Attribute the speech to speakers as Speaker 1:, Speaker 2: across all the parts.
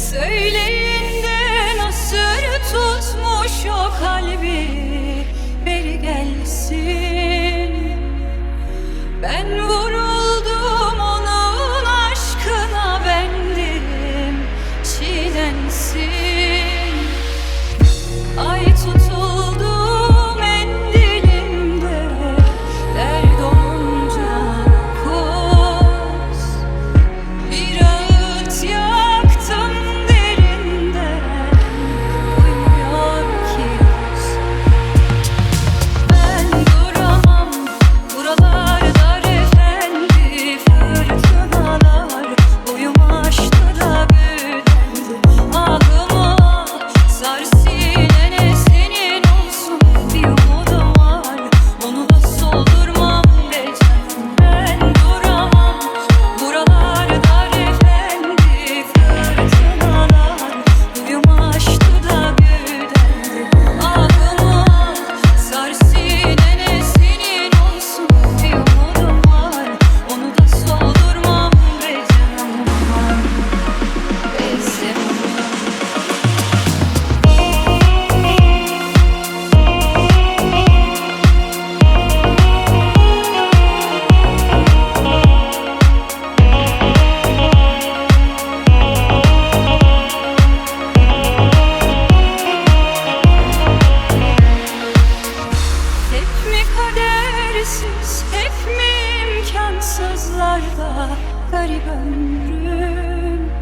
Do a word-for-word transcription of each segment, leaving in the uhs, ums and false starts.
Speaker 1: Söyleyin de nasır tutmuş o kalbi, beri gelsin. Ben vuruldum onun aşkına, bendim çiğnensin. Ay tutuldu mendilimde, dert olunca koz. Bir ağıt yaktım derinden, uymuyor ki göz. Ben duramam buralarda efendi, fırtınalar boyumu aştı da büyüdendi. Ağıma sar sinene, senin olsun bir umudum var, onu da soldurmam be canım. Ben duramam buralarda efendi, fırtınalar boyumu aştı da büyüdendi. Ağıma sar sinene, senin olsun bir umudum var, onu da soldurmam be canım. Bezdim. Hep mi kadersiz, hep mi imkansızlarda garip ömrüm?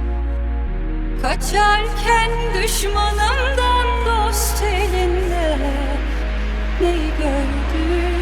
Speaker 1: Kaçarken düşmanımdan dost elinde neyi gördüm?